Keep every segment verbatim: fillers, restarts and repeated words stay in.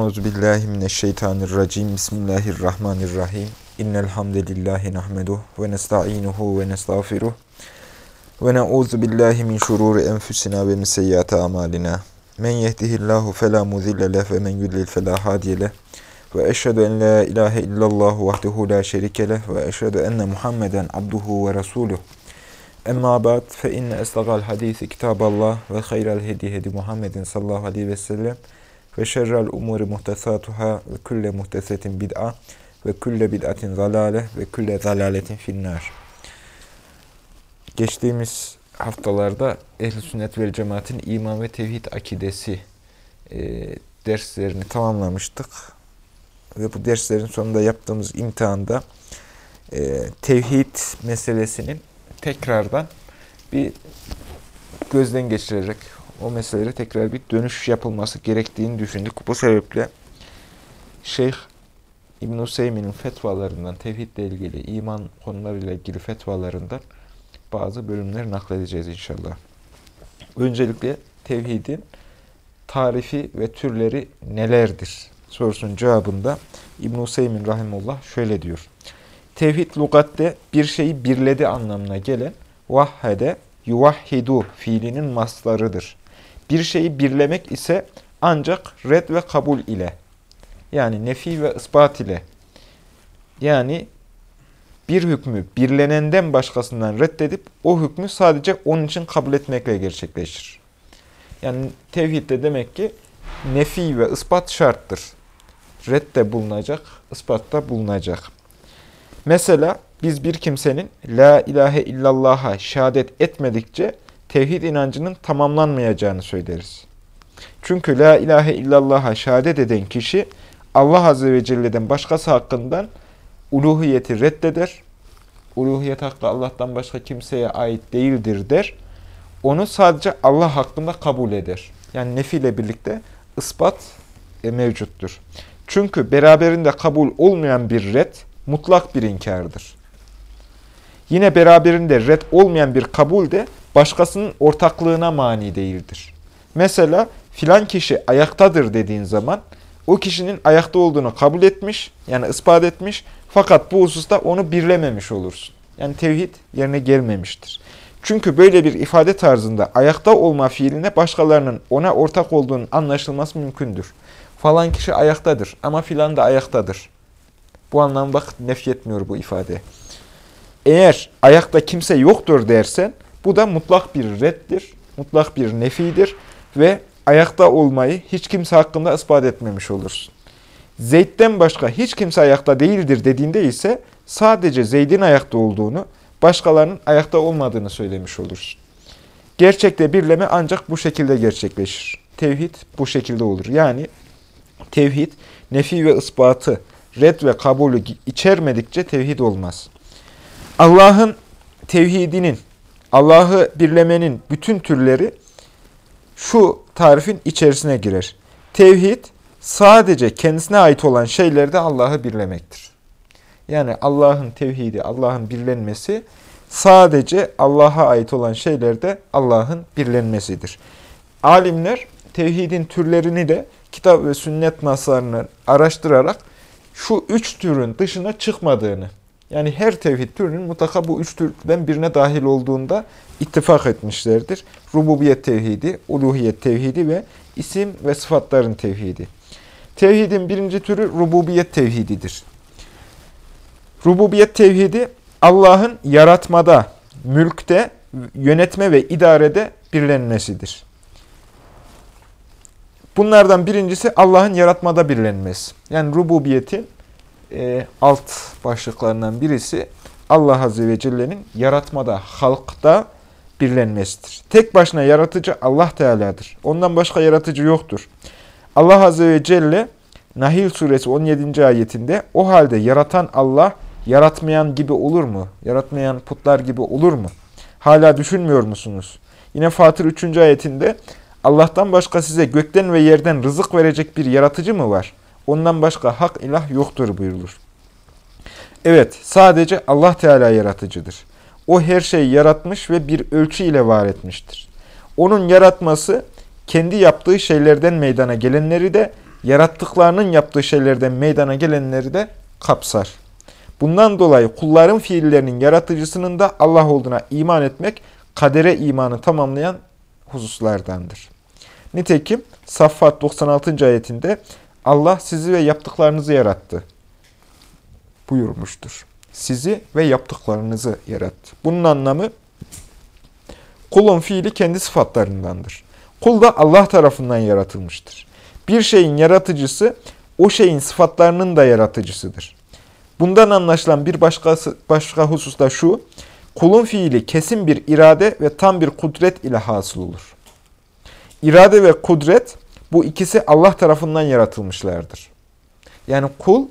Euzubillahimineşşeytanirracim. Bismillahirrahmanirrahim. İnnel hamdelellahi nahmeduhu ve nestainuhu ve nestağfiruh. Ve na'udzu billahi min şururi enfusina ve min seyyiati amalina. Men yehdihillahu fela mudille leh ve men yudlil fela hadiye leh. Ve eşhedü en la ilahe illallah vahdehu la şerike leh ve eşhedü enne Muhammeden abduhu ve resuluh. Emma ba'd fe inne estağal hadisi kitaballah ve hayral hedi hedi Muhammedin sallallahu aleyhi ve sellem ve şerrel umuri muhtesatuhâ ve külle muhtesetin bid'a ve külle bid'atin zalâle ve külle zalâletin finnâr. Geçtiğimiz haftalarda Ehl-i Sünnet vel Cemaat'in iman ve tevhid akidesi e, derslerini tamamlamıştık. Ve bu derslerin sonunda yaptığımız imtihanda e, tevhid meselesinin tekrardan bir gözden geçirerek o meselelere tekrar bir dönüş yapılması gerektiğini düşündük. Bu sebeple Şeyh İbn-i Hüseymin'in fetvalarından, tevhidle ilgili, iman konularıyla ilgili fetvalarından bazı bölümler nakledeceğiz inşallah. Öncelikle tevhidin tarifi ve türleri nelerdir sorusunun cevabında İbn-i Hüseymin rahimullah şöyle diyor. Tevhid lügatte bir şeyi birledi anlamına gelen vahhede yuvahhidu fiilinin maslarıdır. Bir şeyi birlemek ise ancak red ve kabul ile, yani nefi ve isbat ile, yani bir hükmü birlenenden başkasından reddedip o hükmü sadece onun için kabul etmekle gerçekleşir. Yani tevhidde demek ki nefi ve ispat şarttır. Red de bulunacak, ispat da bulunacak. Mesela biz bir kimsenin la ilahe illallah'a şehadet etmedikçe tevhid inancının tamamlanmayacağını söyleriz. Çünkü la ilahe illallah'a şehadet eden kişi Allah Azze ve Celle'den başkası hakkından uluhiyeti reddeder. Uluhiyet hakkı Allah'tan başka kimseye ait değildir der. Onu sadece Allah hakkında kabul eder. Yani nefi ile birlikte ispat e, mevcuttur. Çünkü beraberinde kabul olmayan bir red mutlak bir inkardır. Yine beraberinde red olmayan bir kabul de başkasının ortaklığına mani değildir. Mesela filan kişi ayaktadır dediğin zaman o kişinin ayakta olduğunu kabul etmiş, yani ispat etmiş, fakat bu hususta onu birlememiş olursun. Yani tevhid yerine gelmemiştir. Çünkü böyle bir ifade tarzında ayakta olma fiiline başkalarının ona ortak olduğunun anlaşılması mümkündür. Falan kişi ayaktadır ama filan da ayaktadır. Bu anlamda bak nefyetmiyor bu ifade. Eğer ayakta kimse yoktur dersen bu da mutlak bir reddir, mutlak bir nefidir ve ayakta olmayı hiç kimse hakkında ispat etmemiş olursun. Zeyd'den başka hiç kimse ayakta değildir dediğinde ise sadece Zeyd'in ayakta olduğunu, başkalarının ayakta olmadığını söylemiş olursun. Gerçekte birleme ancak bu şekilde gerçekleşir. Tevhid bu şekilde olur. Yani tevhid, nefi ve ispatı, red ve kabulü içermedikçe tevhid olmaz. Allah'ın tevhidinin, Allah'ı birlemenin bütün türleri şu tarifin içerisine girer. Tevhid sadece kendisine ait olan şeylerde Allah'ı birlemektir. Yani Allah'ın tevhidi, Allah'ın birlenmesi sadece Allah'a ait olan şeylerde Allah'ın birlenmesidir. Alimler tevhidin türlerini de kitap ve sünnet naslarını araştırarak şu üç türün dışına çıkmadığını, yani her tevhid türünün mutlaka bu üç türden birine dahil olduğunda ittifak etmişlerdir. Rububiyet tevhidi, uluhiyet tevhidi ve isim ve sıfatların tevhidi. Tevhidin birinci türü rububiyet tevhididir. Rububiyet tevhidi Allah'ın yaratmada, mülkte, yönetme ve idarede birlenmesidir. Bunlardan birincisi Allah'ın yaratmada birlenmesi. Yani rububiyetin e, alt başlıklarından birisi Allah Azze ve Celle'nin yaratmada, halkta birlenmesidir. Tek başına yaratıcı Allah Teala'dır. Ondan başka yaratıcı yoktur. Allah Azze ve Celle Nahil suresi on yedinci ayetinde o halde yaratan Allah yaratmayan gibi olur mu? Yaratmayan putlar gibi olur mu? Hala düşünmüyor musunuz? Yine Fatır üçüncü ayetinde Allah'tan başka size gökten ve yerden rızık verecek bir yaratıcı mı var? Ondan başka hak ilah yoktur buyurulur. Evet, sadece Allah Teala yaratıcıdır. O her şeyi yaratmış ve bir ölçü ile var etmiştir. Onun yaratması kendi yaptığı şeylerden meydana gelenleri de yarattıklarının yaptığı şeylerden meydana gelenleri de kapsar. Bundan dolayı kulların fiillerinin yaratıcısının da Allah olduğuna iman etmek, kadere imanı tamamlayan hususlardandır. Nitekim Saffat doksan altıncı ayetinde Allah sizi ve yaptıklarınızı yarattı buyurmuştur. Sizi ve yaptıklarınızı yarattı. Bunun anlamı kulun fiili kendi sıfatlarındandır. Kul da Allah tarafından yaratılmıştır. Bir şeyin yaratıcısı o şeyin sıfatlarının da yaratıcısıdır. Bundan anlaşılan bir başkası, başka husus da şu, kulun fiili kesin bir irade ve tam bir kudret ile hasıl olur. İrade ve kudret, bu ikisi Allah tarafından yaratılmışlardır. Yani kul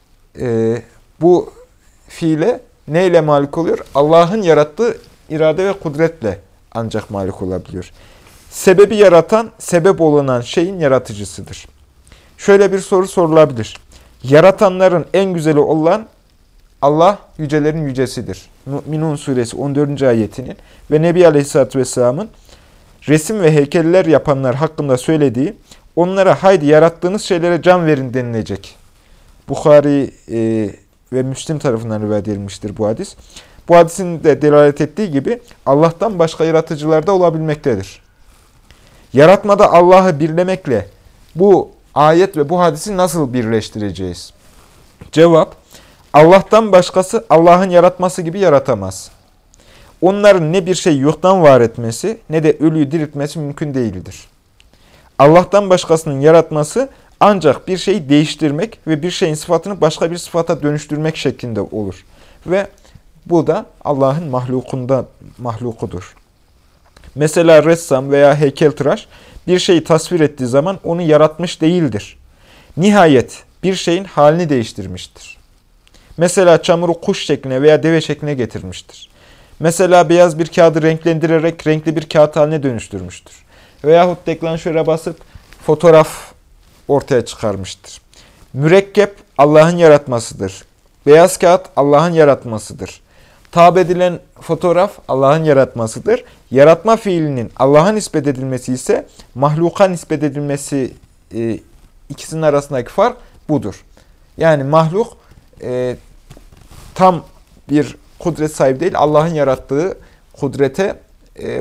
e, bu fiile neyle malik oluyor? Allah'ın yarattığı irade ve kudretle ancak malik olabiliyor. Sebebi yaratan, sebep olunan şeyin yaratıcısıdır. Şöyle bir soru sorulabilir. Yaratanların en güzeli olan Allah yücelerin yücesidir. Mü'minun suresi on dördüncü ayetinin ve Nebi Aleyhisselatü Vesselam'ın resim ve heykeller yapanlar hakkında söylediği, onlara haydi yarattığınız şeylere can verin denilecek. Bukhari e, ve Müslim tarafından rivayet edilmiştir bu hadis. Bu hadisin de delalet ettiği gibi Allah'tan başka yaratıcılar da olabilmektedir. Yaratmada Allah'ı birlemekle bu ayet ve bu hadisi nasıl birleştireceğiz? Cevap, Allah'tan başkası Allah'ın yaratması gibi yaratamaz. Onların ne bir şey yoktan var etmesi ne de ölüyü diriltmesi mümkün değildir. Allah'tan başkasının yaratması ancak bir şeyi değiştirmek ve bir şeyin sıfatını başka bir sıfata dönüştürmek şeklinde olur. Ve bu da Allah'ın mahlukunda mahlukudur. Mesela ressam veya heykeltıraş bir şeyi tasvir ettiği zaman onu yaratmış değildir. Nihayet bir şeyin halini değiştirmiştir. Mesela çamuru kuş şekline veya deve şekline getirmiştir. Mesela beyaz bir kağıdı renklendirerek renkli bir kağıt haline dönüştürmüştür. Veyahut deklanşöre basıp fotoğraf ortaya çıkarmıştır. Mürekkep Allah'ın yaratmasıdır. Beyaz kağıt Allah'ın yaratmasıdır. Tab edilen fotoğraf Allah'ın yaratmasıdır. Yaratma fiilinin Allah'a nispet edilmesi ise mahluka nispet edilmesi, e, ikisinin arasındaki fark budur. Yani mahluk e, tam bir kudret sahibi değil, Allah'ın yarattığı kudrete e,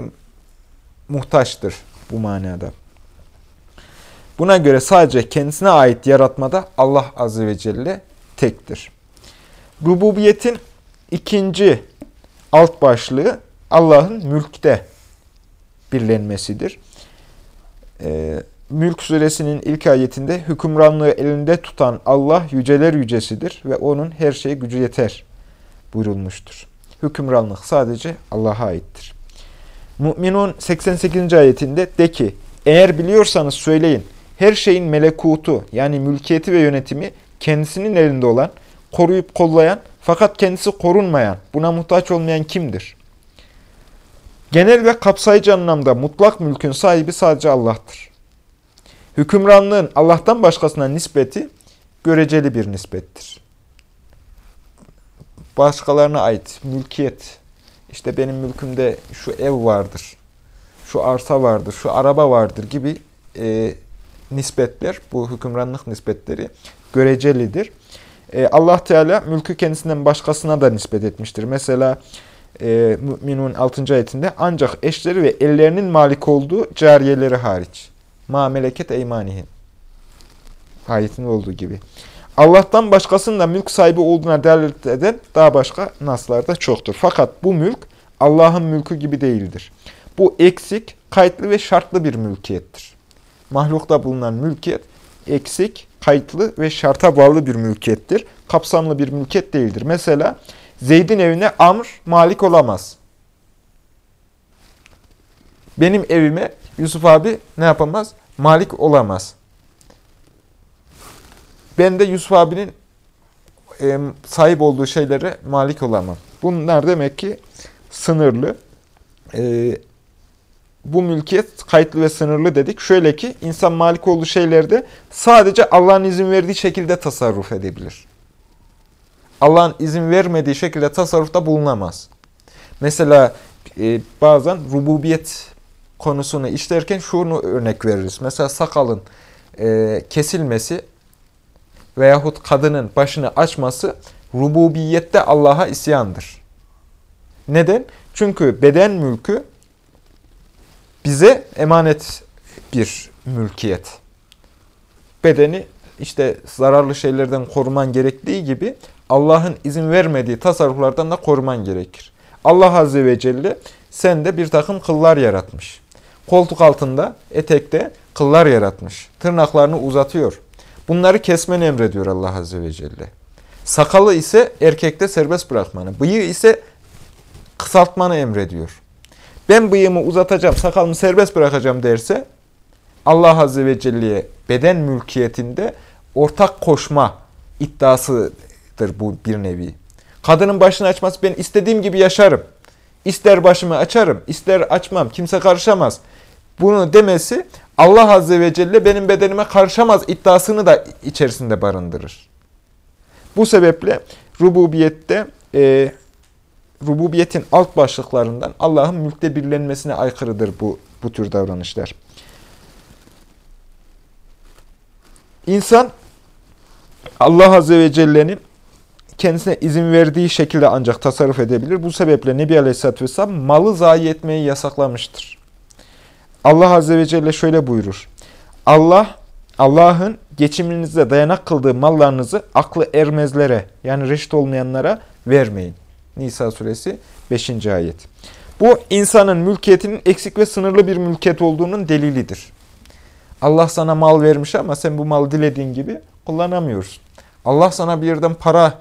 muhtaçtır bu manada. Buna göre sadece kendisine ait yaratmada Allah Azze ve Celle tektir. Rububiyetin ikinci alt başlığı Allah'ın mülkte birlenmesidir. Ee, Mülk suresinin ilk ayetinde hükümranlığı elinde tutan Allah yüceler yücesidir ve onun her şeye gücü yeter buyurulmuştur. Hükümranlık sadece Allah'a aittir. Mü'minun seksen sekizinci ayetinde de ki, eğer biliyorsanız söyleyin, her şeyin melekutu yani mülkiyeti ve yönetimi kendisinin elinde olan, koruyup kollayan fakat kendisi korunmayan, buna muhtaç olmayan kimdir? Genel ve kapsayıcı anlamda mutlak mülkün sahibi sadece Allah'tır. Hükümranlığın Allah'tan başkasına nispeti göreceli bir nispettir. Başkalarına ait mülkiyet, işte benim mülkümde şu ev vardır, şu arsa vardır, şu araba vardır gibi e, nispetler, bu hükümranlık nispetleri görecelidir. E, Allah Teala mülkü kendisinden başkasına da nispet etmiştir. Mesela e, Mü'minun altıncı ayetinde ancak eşleri ve ellerinin malik olduğu cariyeleri hariç. Ma meleket eymanihim ayetinde olduğu gibi. Allah'tan başkasının da mülk sahibi olduğuna delalet eden daha başka naslar da çoktur. Fakat bu mülk Allah'ın mülkü gibi değildir. Bu eksik, kayıtlı ve şartlı bir mülkiyettir. Mahlukta bulunan mülkiyet eksik, kayıtlı ve şarta bağlı bir mülkiyettir. Kapsamlı bir mülkiyet değildir. Mesela Zeyd'in evine Amr malik olamaz. Benim evime Yusuf abi ne yapamaz? Malik olamaz. Ben de Yusuf abinin e, sahip olduğu şeylere malik olamam. Bunlar demek ki sınırlı. E, bu mülkiyet kayıtlı ve sınırlı dedik. Şöyle ki insan malik olduğu şeylerde sadece Allah'ın izin verdiği şekilde tasarruf edebilir. Allah'ın izin vermediği şekilde tasarrufta bulunamaz. Mesela e, bazen rububiyet konusunu işlerken şunu örnek veririz. Mesela sakalın e, kesilmesi veyahut kadının başını açması rububiyette Allah'a isyandır. Neden? Çünkü beden mülkü bize emanet bir mülkiyet. Bedeni işte zararlı şeylerden koruman gerektiği gibi Allah'ın izin vermediği tasarruflardan da koruman gerekir. Allah Azze ve Celle sende bir takım kıllar yaratmış. Koltuk altında, etekte kıllar yaratmış. Tırnaklarını uzatıyor. Bunları kesmeni emrediyor Allah Azze ve Celle. Sakalı ise erkekte serbest bırakmanı, bıyığı ise kısaltmanı emrediyor. Ben bıyığımı uzatacağım, sakalımı serbest bırakacağım derse Allah Azze ve Celle'ye beden mülkiyetinde ortak koşma iddiasıdır bu bir nevi. Kadının başını açması, ben istediğim gibi yaşarım. İster başımı açarım, ister açmam, kimse karışamaz. Bunu demesi Allah Azze ve Celle benim bedenime karışamaz iddiasını da içerisinde barındırır. Bu sebeple rububiyette, e, rububiyetin alt başlıklarından Allah'ın mülkte birlenmesine aykırıdır bu, bu tür davranışlar. İnsan Allah Azze ve Celle'nin kendisine izin verdiği şekilde ancak tasarruf edebilir. Bu sebeple Nebi Aleyhisselatü Vesselam malı zayi etmeyi yasaklamıştır. Allah Azze ve Celle şöyle buyurur. Allah, Allah'ın geçiminizde dayanak kıldığı mallarınızı aklı ermezlere, yani reşit olmayanlara vermeyin. Nisa suresi beşinci ayet. Bu insanın mülkiyetinin eksik ve sınırlı bir mülkiyet olduğunun delilidir. Allah sana mal vermiş ama sen bu malı dilediğin gibi kullanamıyorsun. Allah sana bir yerden para,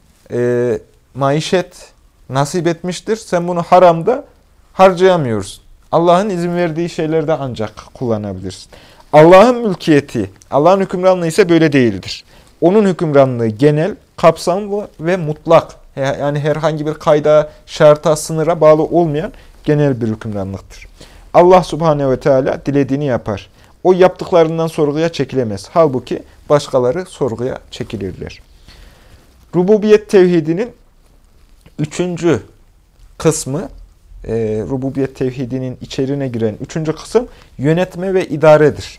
e, maişet nasip etmiştir. Sen bunu haramda harcayamıyorsun. Allah'ın izin verdiği şeylerde ancak kullanabilirsin. Allah'ın mülkiyeti, Allah'ın hükümranlığı ise böyle değildir. Onun hükümranlığı genel, kapsamlı ve mutlak. Yani herhangi bir kayda, şarta, sınıra bağlı olmayan genel bir hükümranlıktır. Allah Subhanehu ve Teala dilediğini yapar. O yaptıklarından sorguya çekilemez. Halbuki başkaları sorguya çekilirler. Rububiyet tevhidinin üçüncü kısmı, e, rububiyet tevhidinin içeriğine giren üçüncü kısım yönetme ve idaredir.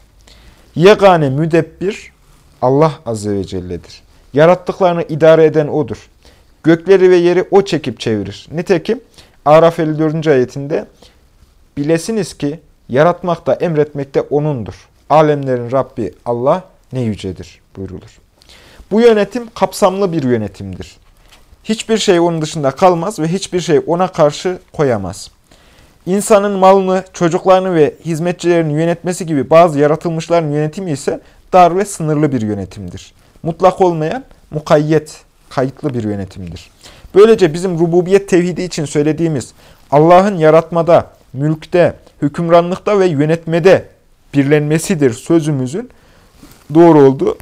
Yegane müdebbir Allah Azze ve Celle'dir. Yarattıklarını idare eden O'dur. Gökleri ve yeri O çekip çevirir. Nitekim Araf elli dördüncü ayetinde bilesiniz ki yaratmakta, emretmekte O'nundur. Alemlerin Rabbi Allah ne yücedir buyrulur. Bu yönetim kapsamlı bir yönetimdir. Hiçbir şey onun dışında kalmaz ve hiçbir şey ona karşı koyamaz. İnsanın malını, çocuklarını ve hizmetçilerini yönetmesi gibi bazı yaratılmışların yönetimi ise dar ve sınırlı bir yönetimdir. Mutlak olmayan, mukayyet, kayıtlı bir yönetimdir. Böylece bizim rububiyet tevhidi için söylediğimiz Allah'ın yaratmada, mülkte, hükümranlıkta ve yönetmede birlenmesidir sözümüzün doğru olduğu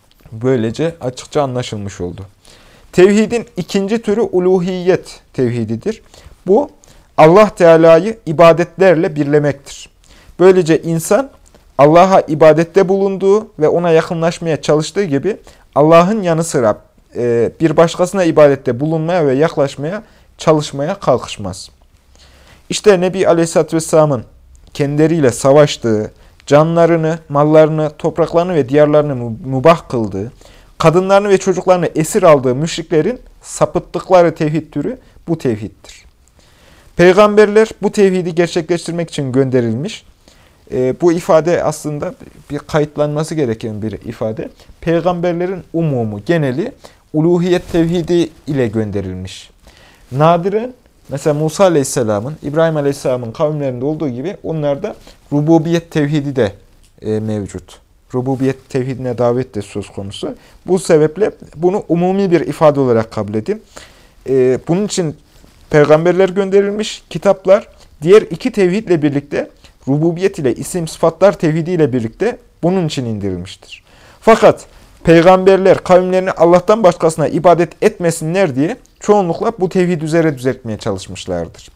böylece açıkça anlaşılmış oldu. Tevhidin ikinci türü uluhiyet tevhididir. Bu Allah Teala'yı ibadetlerle birlemektir. Böylece insan Allah'a ibadette bulunduğu ve ona yakınlaşmaya çalıştığı gibi Allah'ın yanı sıra bir başkasına ibadette bulunmaya ve yaklaşmaya çalışmaya kalkışmaz. İşte Nebi Aleyhisselatü Vesselam'ın kendileriyle savaştığı, canlarını, mallarını, topraklarını ve diyarlarını mübah kıldığı, kadınlarını ve çocuklarını esir aldığı müşriklerin sapıttıkları tevhid türü bu tevhiddir. Peygamberler bu tevhidi gerçekleştirmek için gönderilmiş. E, bu ifade aslında bir kayıtlanması gereken bir ifade. Peygamberlerin umumu, geneli uluhiyet tevhidi ile gönderilmiş. Nadiren, mesela Musa Aleyhisselam'ın, İbrahim Aleyhisselam'ın kavimlerinde olduğu gibi onlarda rububiyet tevhidi de e, mevcut. Rububiyet tevhidine davet de söz konusu. Bu sebeple bunu umumi bir ifade olarak kabul edin. E, bunun için peygamberler gönderilmiş, kitaplar diğer iki tevhidle birlikte rububiyet ile isim sıfatlar tevhidi ile birlikte bunun için indirilmiştir. Fakat peygamberler kavimlerini Allah'tan başkasına ibadet etmesinler diye çoğunlukla bu tevhid üzere düzeltmeye çalışmışlardır.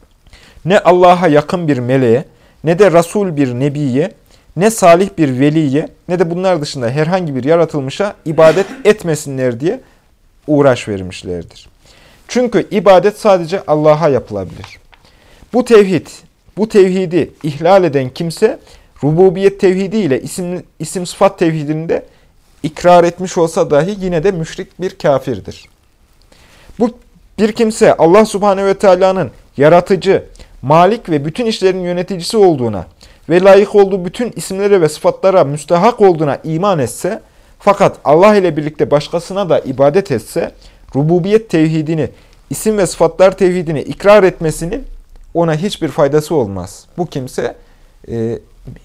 Ne Allah'a yakın bir meleğe, ne de Resul bir nebiye, ne salih bir veliye, ne de bunlar dışında herhangi bir yaratılmışa ibadet etmesinler diye uğraş vermişlerdir. Çünkü ibadet sadece Allah'a yapılabilir. Bu tevhid, bu tevhidi ihlal eden kimse rububiyet tevhidi ile isim, isim sıfat tevhidinde ikrar etmiş olsa dahi yine de müşrik bir kafirdir. Bu bir kimse Allah Subhanahu ve Teala'nın yaratıcı, malik ve bütün işlerin yöneticisi olduğuna ve layık olduğu bütün isimlere ve sıfatlara müstehak olduğuna iman etse, fakat Allah ile birlikte başkasına da ibadet etse, rububiyet tevhidini, isim ve sıfatlar tevhidini ikrar etmesinin ona hiçbir faydası olmaz. Bu kimse e,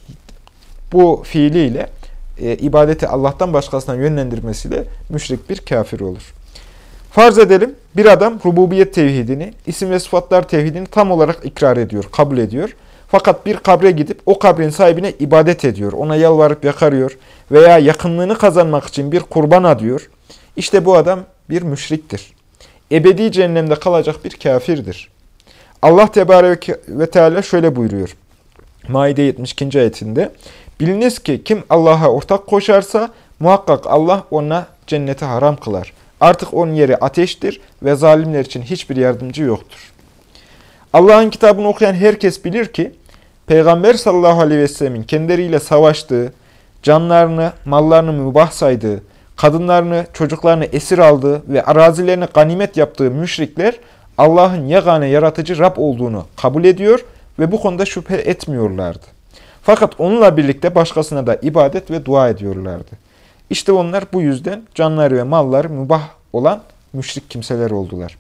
bu fiiliyle e, ibadeti Allah'tan başkasına yönlendirmesiyle müşrik bir kafir olur. Farz edelim bir adam rububiyet tevhidini, isim ve sıfatlar tevhidini tam olarak ikrar ediyor, kabul ediyor. Fakat bir kabre gidip o kabrin sahibine ibadet ediyor, ona yalvarıp yakarıyor veya yakınlığını kazanmak için bir kurban adıyor. İşte bu adam bir müşriktir. Ebedi cehennemde kalacak bir kafirdir. Allah Tebareke ve Teala şöyle buyuruyor. Maide yetmiş ikinci ayetinde. Biliniz ki kim Allah'a ortak koşarsa muhakkak Allah ona cenneti haram kılar. Artık onun yeri ateştir ve zalimler için hiçbir yardımcı yoktur. Allah'ın kitabını okuyan herkes bilir ki Peygamber sallallahu aleyhi ve sellemin kendileriyle savaştığı, canlarını, mallarını mübah saydığı, kadınlarını, çocuklarını esir aldığı ve arazilerini ganimet yaptığı müşrikler Allah'ın yegane yaratıcı Rab olduğunu kabul ediyor ve bu konuda şüphe etmiyorlardı. Fakat onunla birlikte başkasına da ibadet ve dua ediyorlardı. İşte onlar bu yüzden canları ve malları mübah olan müşrik kimseler oldular.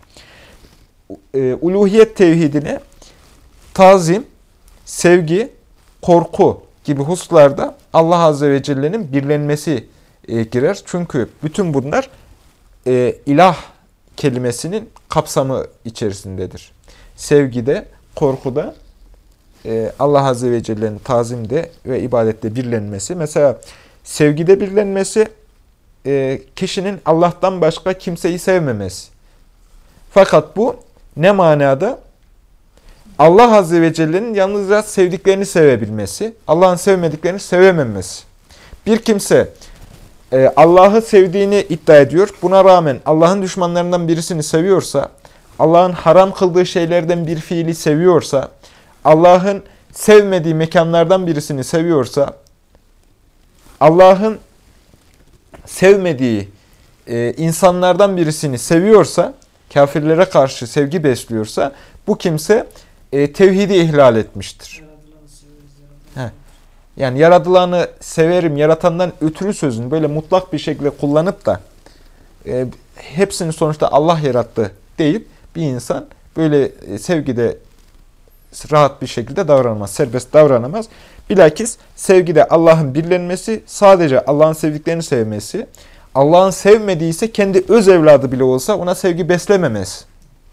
E, uluhiyet tevhidine tazim, sevgi, korku gibi hususlarda Allah Azze ve Celle'nin birlenmesi e, girer. Çünkü bütün bunlar e, ilah kelimesinin kapsamı içerisindedir. Sevgide, korkuda, e, Allah Azze ve Celle'nin tazimde ve ibadette birlenmesi. Mesela sevgide birlenmesi, e, kişinin Allah'tan başka kimseyi sevmemesi. Fakat bu ne manada? Allah Azze ve Celle'nin yalnızca sevdiklerini sevebilmesi, Allah'ın sevmediklerini sevememesi. Bir kimse e, Allah'ı sevdiğini iddia ediyor. Buna rağmen Allah'ın düşmanlarından birisini seviyorsa, Allah'ın haram kıldığı şeylerden bir fiili seviyorsa, Allah'ın sevmediği mekanlardan birisini seviyorsa, Allah'ın sevmediği e, insanlardan birisini seviyorsa, kafirlere karşı sevgi besliyorsa, bu kimse e, tevhidi ihlal etmiştir. Heh. Yani yaratılanı severim, yaratandan ötürü sözünü böyle mutlak bir şekilde kullanıp da e, hepsini sonuçta Allah yarattı deyip bir insan böyle e, sevgide rahat bir şekilde davranamaz, serbest davranamaz. Bilakis sevgide Allah'ın birlenmesi, sadece Allah'ın sevdiklerini sevmesi, Allah'ın sevmediği ise kendi öz evladı bile olsa ona sevgi beslememesi.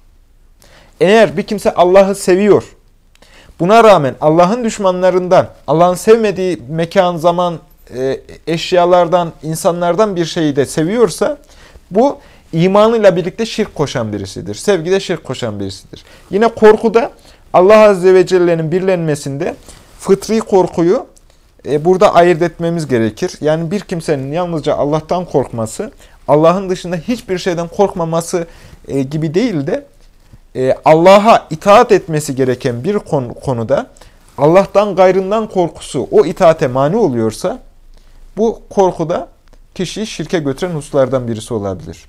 Eğer bir kimse Allah'ı seviyor, buna rağmen Allah'ın düşmanlarından, Allah'ın sevmediği mekan, zaman, eşyalardan, insanlardan bir şeyi de seviyorsa, bu imanıyla birlikte şirk koşan birisidir. Sevgide şirk koşan birisidir. Yine korkuda Allah Azze ve Celle'nin birlenmesinde fıtri korkuyu e, burada ayırt etmemiz gerekir. Yani bir kimsenin yalnızca Allah'tan korkması, Allah'ın dışında hiçbir şeyden korkmaması e, gibi değil de e, Allah'a itaat etmesi gereken bir konu, konuda Allah'tan gayrından korkusu o itaate mani oluyorsa, bu korkuda kişiyi şirke götüren hususlardan birisi olabilir.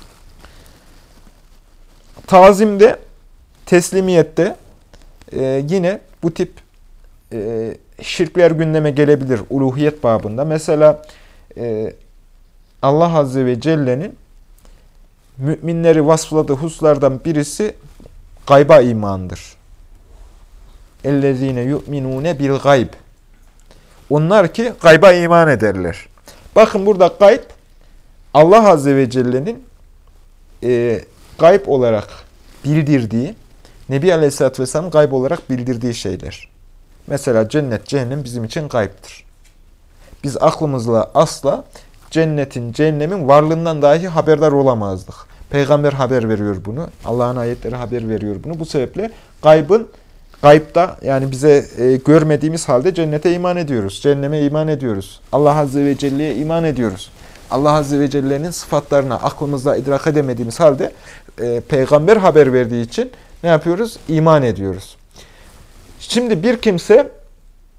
Tazimde, teslimiyette e, yine bu tip e, şirkler gündeme gelebilir uluhiyet babında. Mesela e, Allah Azze ve Celle'nin müminleri vasfladığı hususlardan birisi gayba imandır. اَلَّذ۪ينَ يُؤْمِنُونَ بِالْغَيْبِ Onlar ki gayba iman ederler. Bakın burada gayb, Allah Azze ve Celle'nin e, gayb olarak bildirdiği, Nebi Aleyhisselatü Vesselam gayb olarak bildirdiği şeyler. Mesela cennet, cehennem bizim için gaybdır. Biz aklımızla asla cennetin, cehennemin varlığından dahi haberdar olamazdık. Peygamber haber veriyor bunu. Allah'ın ayetleri haber veriyor bunu. Bu sebeple gaybın, gaybda yani bize e, görmediğimiz halde cennete iman ediyoruz. Cehenneme iman ediyoruz. Allah Azze ve Celle'ye iman ediyoruz. Allah Azze ve Celle'nin sıfatlarına aklımızla idrak edemediğimiz halde e, peygamber haber verdiği için ne yapıyoruz? İman ediyoruz. Şimdi bir kimse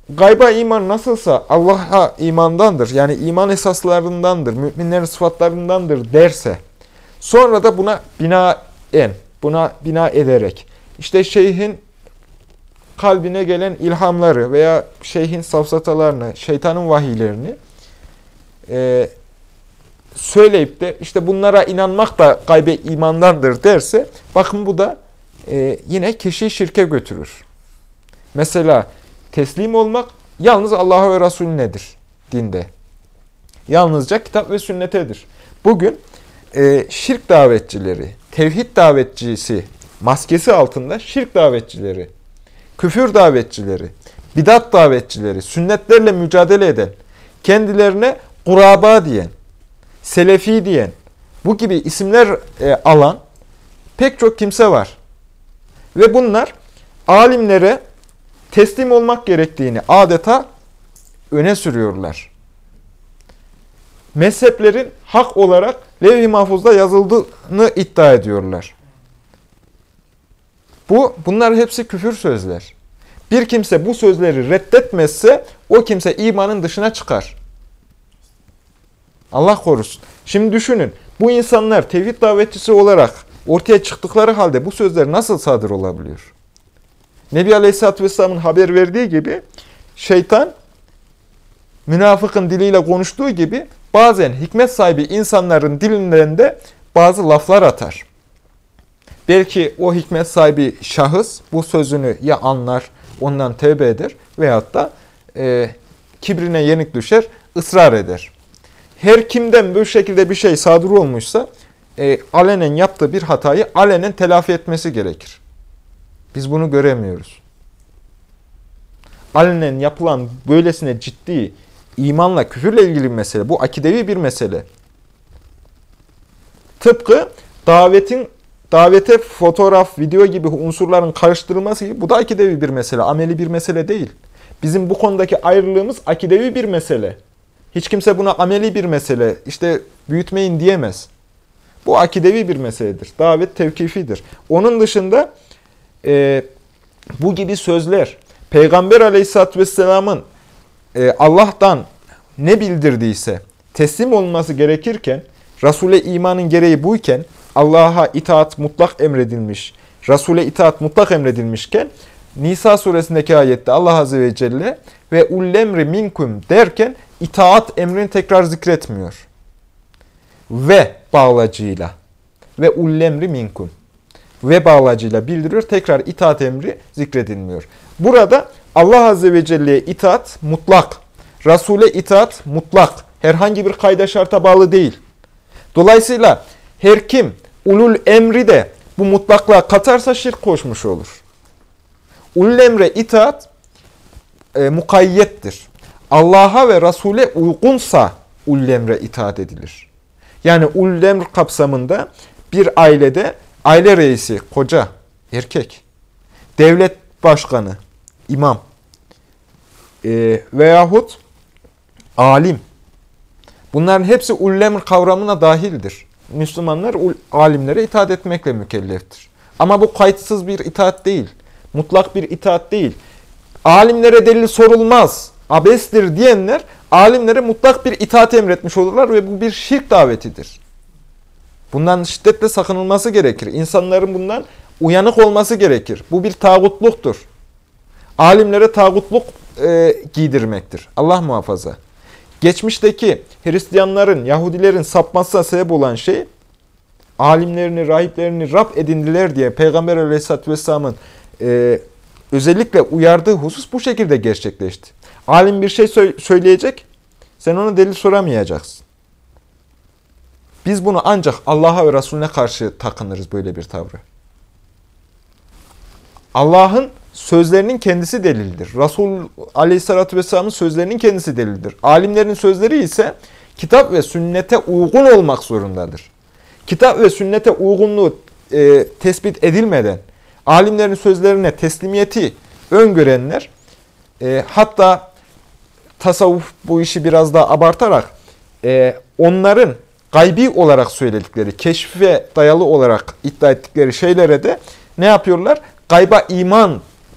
gayba iman nasılsa Allah'a imandandır, yani iman esaslarındandır, müminlerin sıfatlarındandır derse, sonra da buna binaen, buna bina ederek, işte şeyhin kalbine gelen ilhamları veya şeyhin safsatalarını, şeytanın vahiylerini e, söyleyip de işte bunlara inanmak da gaybe imandandır derse, bakın bu da e, yine kişiyi şirke götürür. Mesela teslim olmak yalnız Allah'a ve Resulünedir dinde. Yalnızca kitap ve sünnetedir. Bugün e, şirk davetçileri, tevhid davetçisi maskesi altında şirk davetçileri, küfür davetçileri, bidat davetçileri, sünnetlerle mücadele eden, kendilerine kuraba diyen, selefi diyen, bu gibi isimler e, alan pek çok kimse var. Ve bunlar alimlere teslim olmak gerektiğini adeta öne sürüyorlar. Mezheplerin hak olarak levh-i mahfuzda yazıldığını iddia ediyorlar. Bu, bunlar hepsi küfür sözler. Bir kimse bu sözleri reddetmezse o kimse imanın dışına çıkar. Allah korusun. Şimdi düşünün, bu insanlar tevhid davetçisi olarak ortaya çıktıkları halde bu sözler nasıl sadır olabiliyor? Nebi Aleyhisselatü Vesselam'ın haber verdiği gibi şeytan münafıkın diliyle konuştuğu gibi bazen hikmet sahibi insanların dilinden de bazı laflar atar. Belki o hikmet sahibi şahıs bu sözünü ya anlar, ondan tevbe eder veyahut da e, kibrine yenik düşer, ısrar eder. Her kimden bu şekilde bir şey sadır olmuşsa e, alenen yaptığı bir hatayı alenen telafi etmesi gerekir. Biz bunu göremiyoruz. Alenen yapılan böylesine ciddi imanla, küfürle ilgili bir mesele. Bu akidevi bir mesele. Tıpkı davetin davete fotoğraf, video gibi unsurların karıştırılması gibi bu da akidevi bir mesele, ameli bir mesele değil. Bizim bu konudaki ayrılığımız akidevi bir mesele. Hiç kimse buna ameli bir mesele, işte büyütmeyin diyemez. Bu akidevi bir meseledir. Davet tevkifidir. Onun dışında e, bu gibi sözler, Peygamber Aleyhisselatü Vesselam'ın e, Allah'tan ne bildirdiyse teslim olması gerekirken, Resul'e imanın gereği buyken, Allah'a itaat mutlak emredilmiş, Resul'e itaat mutlak emredilmişken, Nisa suresindeki ayette Allah Azze ve Celle ve ullemri minkum derken itaat emrini tekrar zikretmiyor. Ve bağlacıyla ve ullemri minkum ve bağlacıyla bildiriyor. Tekrar itaat emri zikredilmiyor. Burada Allah Azze ve Celle'ye itaat mutlak, Resul'e itaat mutlak, herhangi bir kayda şarta bağlı değil. Dolayısıyla her kim ulul emri de bu mutlaklığa katarsa şirk koşmuş olur. Ulul emre itaat e, mukayyettir. Allah'a ve Resul'e uygunsa ulul emre itaat edilir. Yani ulul emr kapsamında bir ailede aile reisi, koca, erkek, devlet başkanı, imam e, veyahut alim. Bunların hepsi ulul emr kavramına dahildir. Müslümanlar alimlere itaat etmekle mükelleftir. Ama bu kayıtsız bir itaat değil. Mutlak bir itaat değil. Alimlere delil sorulmaz, abestir diyenler alimlere mutlak bir itaat emretmiş olurlar ve bu bir şirk davetidir. Bundan şiddetle sakınılması gerekir. İnsanların bundan uyanık olması gerekir. Bu bir tağutluktur. Alimlere tağutluk e, giydirmektir. Allah muhafaza. Geçmişteki Hristiyanların, Yahudilerin sapmasına sebep olan şey, alimlerini, rahiplerini Rab edindiler diye Peygamber Aleyhisselatü Vesselam'ın e, özellikle uyardığı husus bu şekilde gerçekleşti. Alim bir şey söyleyecek, sen ona delil soramayacaksın. Biz bunu ancak Allah'a ve Resulüne karşı takınırız böyle bir tavrı. Allah'ın sözlerinin kendisi delildir. Resul Aleyhisselatü Vesselam'ın sözlerinin kendisi delildir. Alimlerin sözleri ise kitap ve sünnete uygun olmak zorundadır. Kitap ve sünnete uygunluğu e, tespit edilmeden alimlerin sözlerine teslimiyeti öngörenler, e, hatta tasavvuf bu işi biraz daha abartarak e, onların gaybi olarak söyledikleri, keşfe dayalı olarak iddia ettikleri şeylere de ne yapıyorlar? Gayba iman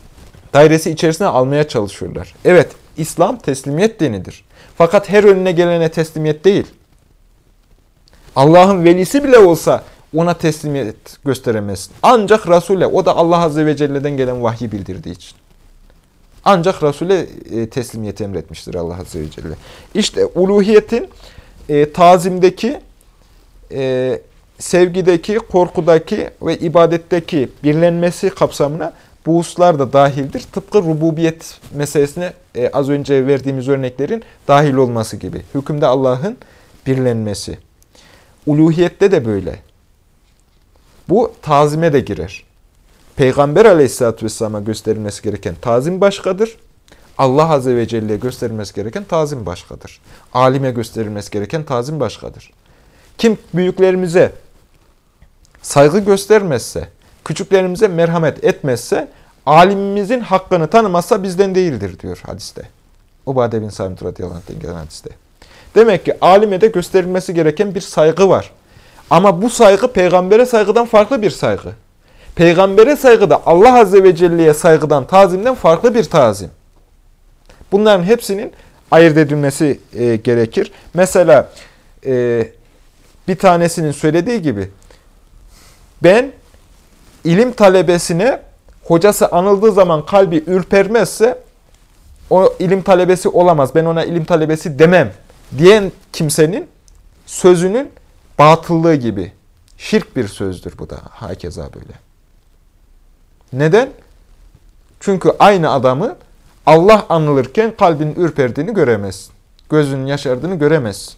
dairesi içerisine almaya çalışıyorlar. Evet, İslam teslimiyet dinidir. Fakat her önüne gelene teslimiyet değil. Allah'ın velisi bile olsa ona teslimiyet gösteremezsin. Ancak Resul'e, o da Allah Azze ve Celle'den gelen vahyi bildirdiği için. Ancak Resul'e e, teslimiyet emretmiştir Allah Azze ve Celle. İşte uluhiyetin e, tazimdeki, e, sevgideki, korkudaki ve ibadetteki birlenmesi kapsamına bu hususlar da dahildir. Tıpkı rububiyet meselesine e, az önce verdiğimiz örneklerin dahil olması gibi. Hükümde Allah'ın birlenmesi. Uluhiyette de böyle. Bu tazime de girer. Peygamber Aleyhisselatü Vesselam'a gösterilmesi gereken tazim başkadır. Allah Azze ve Celle'ye gösterilmesi gereken tazim başkadır. Alime gösterilmesi gereken tazim başkadır. Kim büyüklerimize saygı göstermezse, küçüklerimize merhamet etmezse, alimimizin hakkını tanımazsa bizden değildir diyor hadiste. Ubade bin Samit radıyallahu anh'ten gelen hadiste. Demek ki alime de gösterilmesi gereken bir saygı var. Ama bu saygı peygambere saygıdan farklı bir saygı. Peygambere saygı da Allah Azze ve Celle'ye saygıdan, tazimden farklı bir tazim. Bunların hepsinin ayırt edilmesi e, gerekir. Mesela e, bir tanesinin söylediği gibi, ben ilim talebesine hocası anıldığı zaman kalbi ürpermezse o ilim talebesi olamaz. Ben ona ilim talebesi demem diyen kimsenin sözünün batıllığı gibi. Şirk bir sözdür bu da. Hakeza böyle. Neden? Çünkü aynı adamı Allah anılırken kalbinin ürperdiğini göremezsin. Gözünün yaşardığını göremezsin.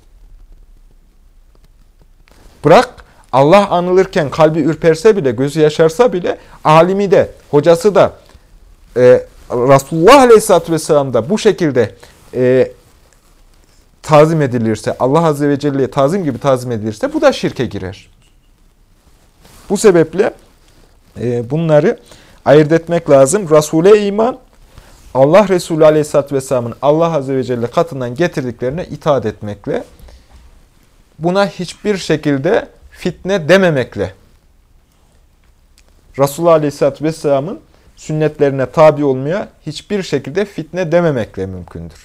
Bırak Allah anılırken kalbi ürperse bile, gözü yaşarsa bile, alimi de, hocası da, e, Resulullah Aleyhisselatü Vesselam da bu şekilde e, tazim edilirse, Allah Azze ve Celle'ye tazim gibi tazim edilirse bu da şirke girer. Bu sebeple e, bunları ayırt etmek lazım. Resul'e iman, Allah Resulü Aleyhisselatü Vesselam'ın Allah Azze ve Celle katından getirdiklerine itaat etmekle, buna hiçbir şekilde fitne dememekle, Resulullah Aleyhisselatü Vesselam'ın sünnetlerine tabi olmaya hiçbir şekilde fitne dememekle mümkündür.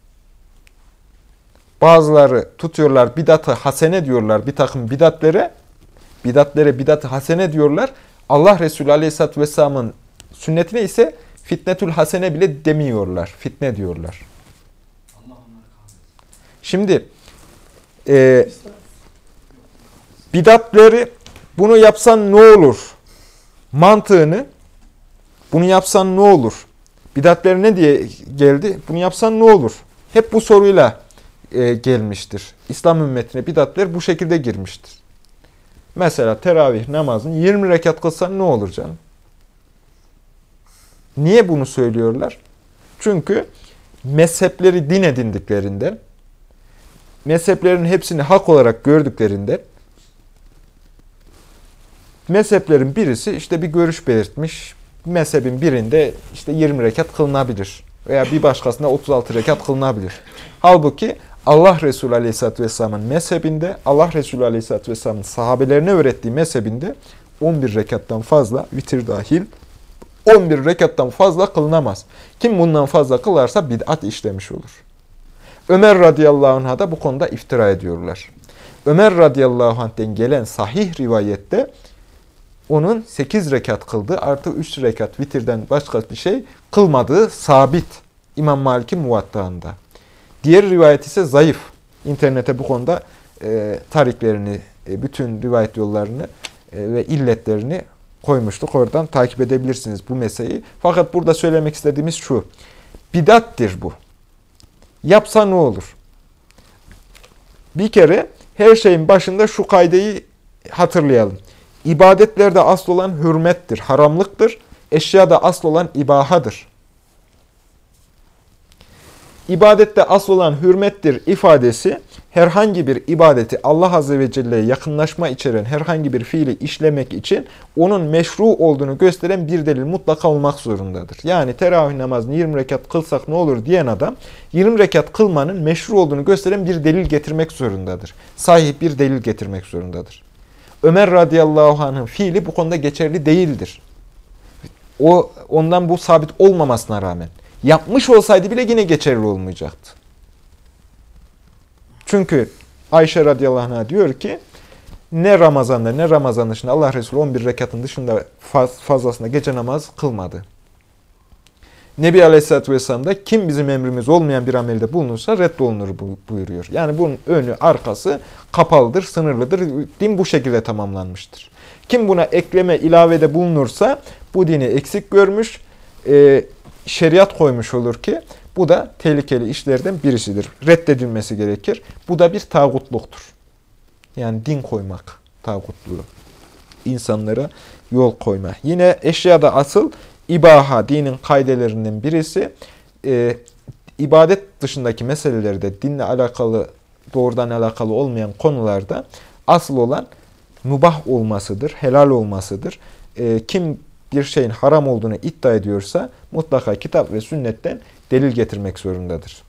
Bazıları tutuyorlar, bidat-ı hasene diyorlar bir takım bidatlere, bidatlere bidat-ı hasene diyorlar. Allah Resulü Aleyhisselatü Vesselam'ın sünnetine ise fitnetül hasene bile demiyorlar, fitne diyorlar. Şimdi e, bidatleri, bunu yapsan ne olur mantığını, bunu yapsan ne olur? Bidatleri ne diye geldi? Bunu yapsan ne olur? Hep bu soruyla e, gelmiştir. İslam ümmetine bidatler bu şekilde girmiştir. Mesela teravih namazını yirmi rekat kılsan ne olur canım? Niye bunu söylüyorlar? Çünkü mezhepleri din edindiklerinden, mezheplerin hepsini hak olarak gördüklerinden, mezheplerin birisi işte bir görüş belirtmiş, mezhebin birinde işte yirmi rekat kılınabilir veya bir başkasında otuz altı rekat kılınabilir. Halbuki Allah Resulü Aleyhisselatü Vesselam'ın mezhebinde, Allah Resulü Aleyhisselatü Vesselam'ın sahabelerine öğrettiği mezhebinde on bir rekattan fazla, vitir dahil, on bir rekattan fazla kılınamaz. Kim bundan fazla kılarsa bid'at işlemiş olur. Ömer radıyallahu anh'a da bu konuda iftira ediyorlar. Ömer radıyallahu anh'ten gelen sahih rivayette onun sekiz rekat kıldığı artı üç rekat vitirden başka bir şey kılmadığı sabit İmam Malik'in Muvatta'ında. Diğer rivayet ise zayıf. İnternete bu konuda e, tariklerini, e, bütün rivayet yollarını e, ve illetlerini koymuştuk. Oradan takip edebilirsiniz bu meseleyi. Fakat burada söylemek istediğimiz şu. Bidattir bu. Yapsa ne olur? Bir kere her şeyin başında şu kaideyi hatırlayalım. İbadetlerde asıl olan hürmettir, haramlıktır. Eşyada asıl olan ibahadır. İbadette asıl olan hürmettir ifadesi, herhangi bir ibadeti Allah Azze ve Celle'ye yakınlaşma içeren herhangi bir fiili işlemek için onun meşru olduğunu gösteren bir delil mutlaka olmak zorundadır. Yani teravih namazını yirmi rekat kılsak ne olur diyen adam, yirmi rekat kılmanın meşru olduğunu gösteren bir delil getirmek zorundadır. Sahih bir delil getirmek zorundadır. Ömer radıyallahu anh'ın fiili bu konuda geçerli değildir. O ondan bu sabit olmamasına rağmen. Yapmış olsaydı bile yine geçerli olmayacaktı. Çünkü Ayşe radıyallahu anh'a diyor ki, ne Ramazan'da ne Ramazan dışında Allah Resulü on bir rekatın dışında faz, fazlasında gece namaz kılmadı. Nebi Aleyhisselatü Vesselam da kim bizim emrimiz olmayan bir amelde bulunursa reddolunur buyuruyor. Yani bunun önü arkası kapalıdır, sınırlıdır. Din bu şekilde tamamlanmıştır. Kim buna ekleme, ilavede bulunursa bu dini eksik görmüş, e, şeriat koymuş olur ki bu da tehlikeli işlerden birisidir. Reddedilmesi gerekir. Bu da bir tağutluktur. Yani din koymak, tağutluğu. İnsanlara yol koyma. Yine eşyada asıl ibaha, dinin kaidelerinden birisi, e, ibadet dışındaki meselelerde, dinle alakalı, doğrudan alakalı olmayan konularda asıl olan mubah olmasıdır, helal olmasıdır. E, kim bir şeyin haram olduğunu iddia ediyorsa mutlaka kitap ve sünnetten delil getirmek zorundadır.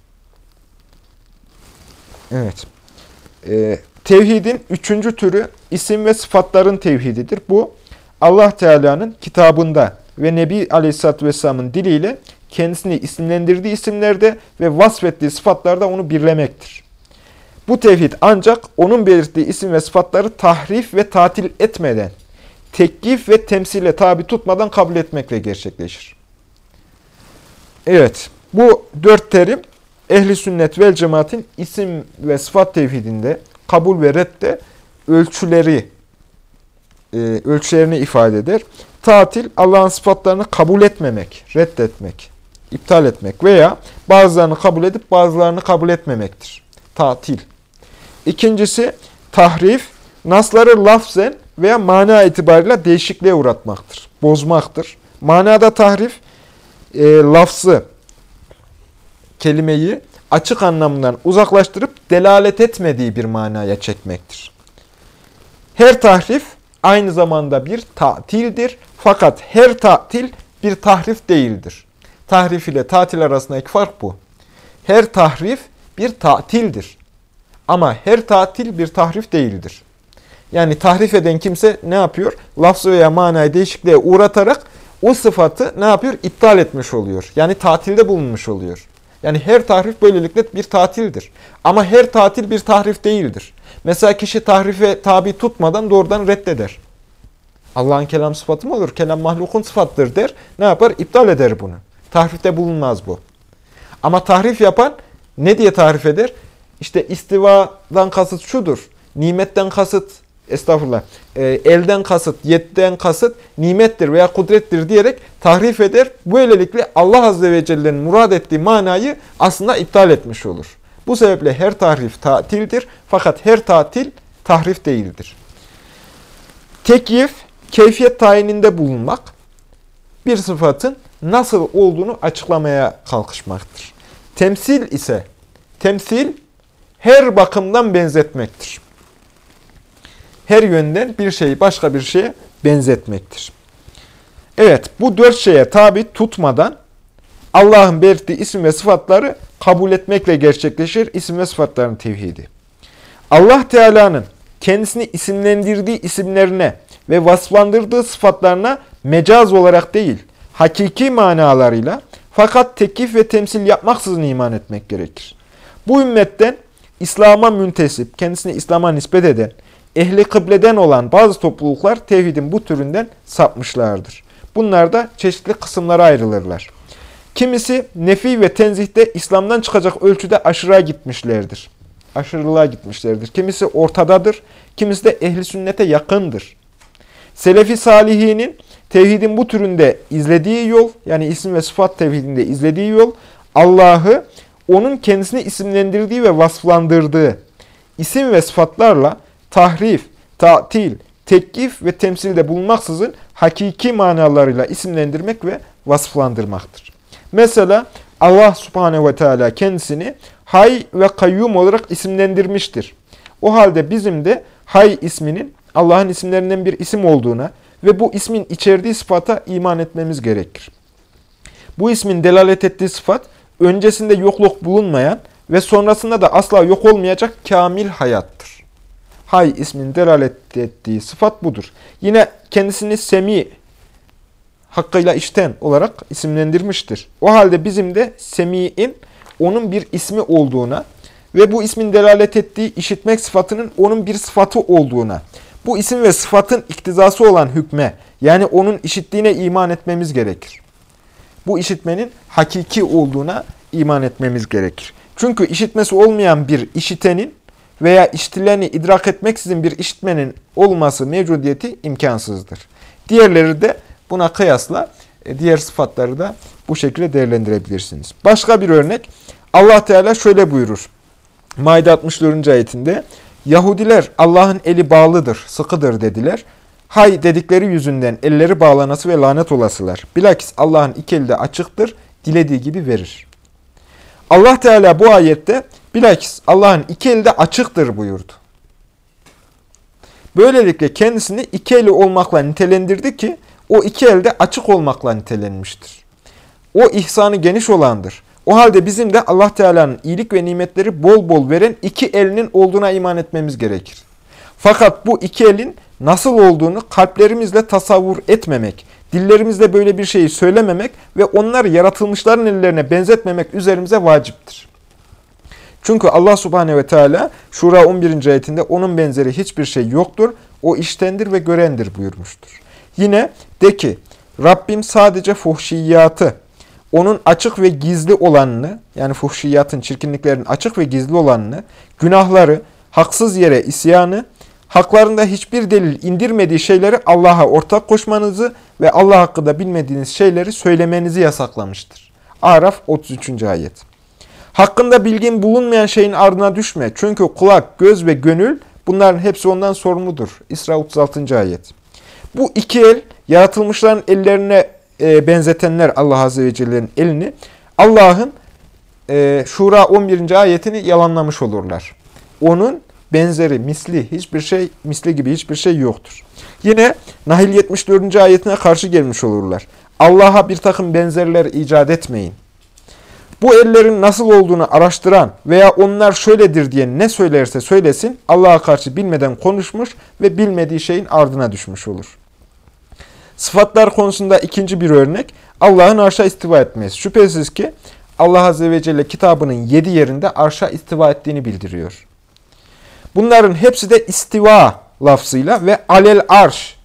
Evet. E, tevhidin üçüncü türü isim ve sıfatların tevhididir. Bu Allah Teala'nın kitabında ve Nebi Aleyhisselatü Vesselam'ın diliyle kendisini isimlendirdiği isimlerde ve vasfettiği sıfatlarda onu birlemektir. Bu tevhid ancak onun belirttiği isim ve sıfatları tahrif ve tatil etmeden, tekyif ve temsile tabi tutmadan kabul etmekle gerçekleşir. Evet, bu dört terim ehli sünnet vel cemaatin isim ve sıfat tevhidinde, kabul ve redde ölçüleri, e, ölçülerini ifade eder. Tatil, Allah'ın sıfatlarını kabul etmemek, reddetmek, iptal etmek veya bazılarını kabul edip bazılarını kabul etmemektir. Tatil. İkincisi, tahrif, nasları lafzen veya mana itibariyle değişikliğe uğratmaktır, bozmaktır. Manada tahrif, e, lafzı, kelimeyi açık anlamından uzaklaştırıp delalet etmediği bir manaya çekmektir. Her tahrif aynı zamanda bir tatildir. Fakat her tatil bir tahrif değildir. Tahrif ile tatil arasındaki fark bu. Her tahrif bir tatildir. Ama her tatil bir tahrif değildir. Yani tahrif eden kimse ne yapıyor? Lafzı veya manayı değişikliğe uğratarak o sıfatı ne yapıyor? İptal etmiş oluyor. Yani tatilde bulunmuş oluyor. Yani her tahrif böylelikle bir tatildir. Ama her tatil bir tahrif değildir. Mesela kişi tahrife tabi tutmadan doğrudan reddeder. Allah'ın kelam sıfatı mı olur? Kelam mahlukun sıfattır der. Ne yapar? İptal eder bunu. Tahrifte bulunmaz bu. Ama tahrif yapan ne diye tahrif eder? İşte istivadan kasıt şudur. Nimetten kasıt, estağfurullah, e, elden kasıt, yetten kasıt nimettir veya kudrettir diyerek tahrif eder. Böylelikle Allah Azze ve Celle'nin murad ettiği manayı aslında iptal etmiş olur. Bu sebeple her tahrif tatildir. Fakat her tatil tahrif değildir. Tekyif, keyfiyet tayininde bulunmak, bir sıfatın nasıl olduğunu açıklamaya kalkışmaktır. Temsil ise, temsil her bakımdan benzetmektir. Her yönden bir şeyi başka bir şeye benzetmektir. Evet, bu dört şeye tabi tutmadan Allah'ın belirttiği isim ve sıfatları kabul etmekle gerçekleşir isim ve sıfatların tevhidi. Allah Teala'nın kendisini isimlendirdiği isimlerine ve vasflandırdığı sıfatlarına mecaz olarak değil, hakiki manalarıyla fakat tekif ve temsil yapmaksızın iman etmek gerekir. Bu ümmetten İslam'a müntesip, kendisini İslam'a nispet eden, ehli kıbleden olan bazı topluluklar tevhidin bu türünden sapmışlardır. Bunlar da çeşitli kısımlara ayrılırlar. Kimisi nefi ve tenzihte İslam'dan çıkacak ölçüde aşırıya gitmişlerdir. Aşırılığa gitmişlerdir. Kimisi ortadadır, kimisi de ehli sünnete yakındır. Selefi salihinin tevhidin bu türünde izlediği yol, yani isim ve sıfat tevhidinde izlediği yol, Allah'ı onun kendisini isimlendirdiği ve vasflandırdığı isim ve sıfatlarla tahrif, tatil, tekkif ve temsilde bulunmaksızın hakiki manalarıyla isimlendirmek ve vasıflandırmaktır. Mesela Allah Subhanahu ve Teala kendisini Hay ve Kayyum olarak isimlendirmiştir. O halde bizim de Hay isminin Allah'ın isimlerinden bir isim olduğuna ve bu ismin içerdiği sıfata iman etmemiz gerekir. Bu ismin delalet ettiği sıfat, öncesinde yokluk bulunmayan ve sonrasında da asla yok olmayacak kamil hayattır. Hay isminin delalet ettiği sıfat budur. Yine kendisini Semi, hakkıyla işiten olarak isimlendirmiştir. O halde bizim de Semi'in onun bir ismi olduğuna ve bu ismin delalet ettiği işitmek sıfatının onun bir sıfatı olduğuna, bu isim ve sıfatın iktizası olan hükme, yani onun işittiğine iman etmemiz gerekir. Bu işitmenin hakiki olduğuna iman etmemiz gerekir. Çünkü işitmesi olmayan bir işitenin veya işitileni idrak etmeksizin bir işitmenin olması mevcudiyeti imkansızdır. Diğerleri de buna kıyasla diğer sıfatları da bu şekilde değerlendirebilirsiniz. Başka bir örnek, Allah Teala şöyle buyurur. Maide altmış dördüncü ayetinde, Yahudiler Allah'ın eli bağlıdır, sıkıdır dediler. Hay dedikleri yüzünden elleri bağlanası ve lanet olasılar. Bilakis Allah'ın iki eli de açıktır, dilediği gibi verir. Allah Teala bu ayette bilakis Allah'ın iki eli de açıktır buyurdu. Böylelikle kendisini iki eli olmakla nitelendirdi ki o iki elde açık olmakla nitelenmiştir. O ihsanı geniş olandır. O halde bizim de Allah Teala'nın iyilik ve nimetleri bol bol veren iki elinin olduğuna iman etmemiz gerekir. Fakat bu iki elin nasıl olduğunu kalplerimizle tasavvur etmemek, dillerimizle böyle bir şeyi söylememek ve onları yaratılmışların ellerine benzetmemek üzerimize vaciptir. Çünkü Allah Subhanahu ve Teala Şura on birinci ayetinde onun benzeri hiçbir şey yoktur, o iştendir ve görendir buyurmuştur. Yine de ki Rabbim sadece fuhşiyatı, onun açık ve gizli olanını, yani fuhşiyatın, çirkinliklerin açık ve gizli olanını, günahları, haksız yere isyanı, haklarında hiçbir delil indirmediği şeyleri Allah'a ortak koşmanızı ve Allah hakkında bilmediğiniz şeyleri söylemenizi yasaklamıştır. Araf otuz üçüncü ayet. Hakkında bilgin bulunmayan şeyin ardına düşme. Çünkü kulak, göz ve gönül bunların hepsi ondan sorumludur. İsra otuz altıncı ayet. Bu iki el, yaratılmışların ellerine e, benzetenler Allah Azze ve Celle'nin elini, Allah'ın e, Şura on birinci ayetini yalanlamış olurlar. Onun benzeri, misli, hiçbir şey, misli gibi hiçbir şey yoktur. Yine Nahl yetmiş dördüncü ayetine karşı gelmiş olurlar. Allah'a bir takım benzerler icat etmeyin. Bu ellerin nasıl olduğunu araştıran veya onlar şöyledir diye ne söylerse söylesin, Allah'a karşı bilmeden konuşmuş ve bilmediği şeyin ardına düşmüş olur. Sıfatlar konusunda ikinci bir örnek, Allah'ın arşa istiva etmesi. Şüphesiz ki Allah Azze ve Celle kitabının yedi yerinde arşa istiva ettiğini bildiriyor. Bunların hepsi de istiva lafzıyla ve alel arş,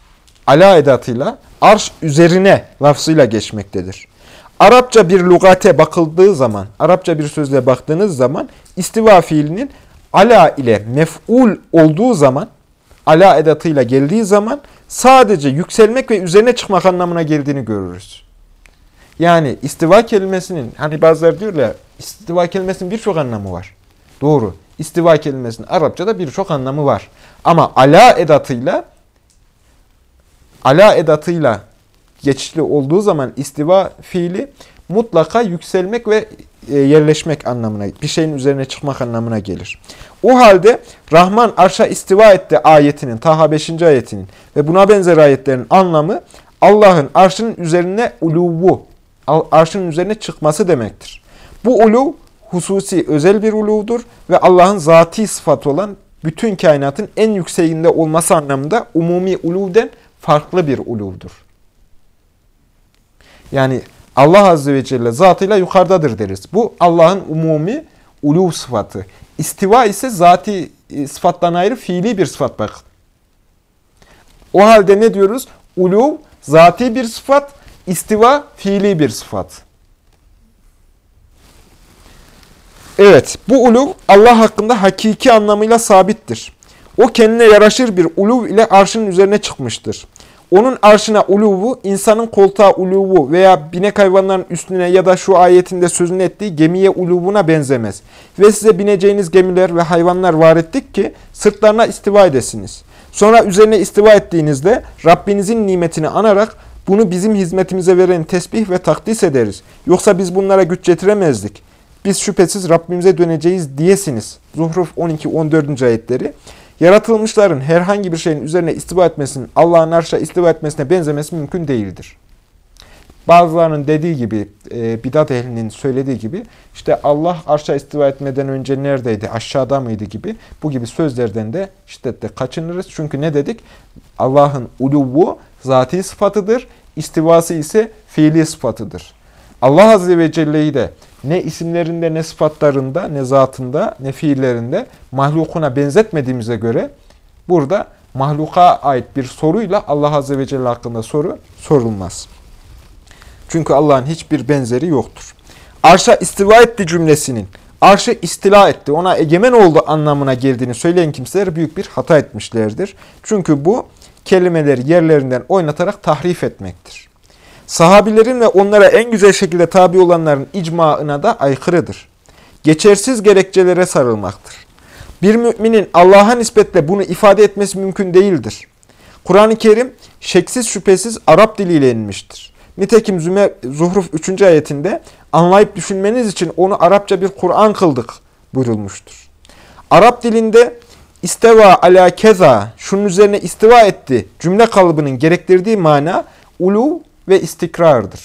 ala edatıyla, arş üzerine lafzıyla geçmektedir. Arapça bir lugate bakıldığı zaman, Arapça bir sözle baktığınız zaman, istiva fiilinin ala ile mef'ul olduğu zaman, ala edatıyla geldiği zaman sadece yükselmek ve üzerine çıkmak anlamına geldiğini görürüz. Yani istiva kelimesinin, hani bazıları diyorlar, istiva kelimesinin birçok anlamı var. Doğru. İstiva kelimesinin Arapçada birçok anlamı var. Ama ala edatıyla ala edatıyla geçişli olduğu zaman istiva fiili mutlaka yükselmek ve yerleşmek anlamına, bir şeyin üzerine çıkmak anlamına gelir. O halde Rahman arşa istiva etti ayetinin, Taha beşinci ayetinin ve buna benzer ayetlerin anlamı Allah'ın arşının üzerine uluvu, arşının üzerine çıkması demektir. Bu uluv hususi, özel bir uluvdur ve Allah'ın zati sıfatı olan bütün kainatın en yükseğinde olması anlamında umumi uluvden farklı bir uluvdur. Yani Allah Azze ve Celle zatıyla yukarıdadır deriz. Bu Allah'ın umumi uluv sıfatı. İstiva ise zati sıfattan ayrı fiili bir sıfat bakın. O halde ne diyoruz? Uluv zati bir sıfat, istiva fiili bir sıfat. Evet, bu uluv Allah hakkında hakiki anlamıyla sabittir. O kendine yaraşır bir uluv ile arşın üzerine çıkmıştır. Onun arşına uluvu, insanın koltuğa uluvu veya binek hayvanların üstüne ya da şu ayetinde sözünü ettiği gemiye uluvuna benzemez. Ve size bineceğiniz gemiler ve hayvanlar var ettik ki sırtlarına istiva edesiniz. Sonra üzerine istiva ettiğinizde Rabbinizin nimetini anarak bunu bizim hizmetimize veren tesbih ve takdis ederiz. Yoksa biz bunlara güç getiremezdik. Biz şüphesiz Rabbimize döneceğiz diyesiniz. Zuhruf on iki on dördüncü ayetleri. Yaratılmışların herhangi bir şeyin üzerine istiva etmesinin Allah'ın arşa istiva etmesine benzemesi mümkün değildir. Bazılarının dediği gibi, e, bidat ehlinin söylediği gibi, işte Allah arşa istiva etmeden önce neredeydi, aşağıda mıydı gibi, bu gibi sözlerden de şiddetle kaçınırız. Çünkü ne dedik? Allah'ın uluvu zati sıfatıdır, istivası ise fiili sıfatıdır. Allah Azze ve Celle'yi de ne isimlerinde, ne sıfatlarında, ne zatında, ne fiillerinde mahlukuna benzetmediğimize göre burada mahluka ait bir soruyla Allah Azze ve Celle hakkında soru sorulmaz. Çünkü Allah'ın hiçbir benzeri yoktur. Arşa istiva etti cümlesinin arşı istila etti, ona egemen oldu anlamına geldiğini söyleyen kimseler büyük bir hata etmişlerdir. Çünkü bu kelimeleri yerlerinden oynatarak tahrif etmektir. Sahabilerin ve onlara en güzel şekilde tabi olanların icmaına da aykırıdır. Geçersiz gerekçelere sarılmaktır. Bir müminin Allah'a nispetle bunu ifade etmesi mümkün değildir. Kur'an-ı Kerim şeksiz şüphesiz Arap diliyle inmiştir. Nitekim Zümer, Zuhruf üçüncü ayetinde anlayıp düşünmeniz için onu Arapça bir Kur'an kıldık buyurulmuştur. Arap dilinde isteva ala keza, şunun üzerine istiva etti cümle kalıbının gerektirdiği mana ulu ve istikrardır.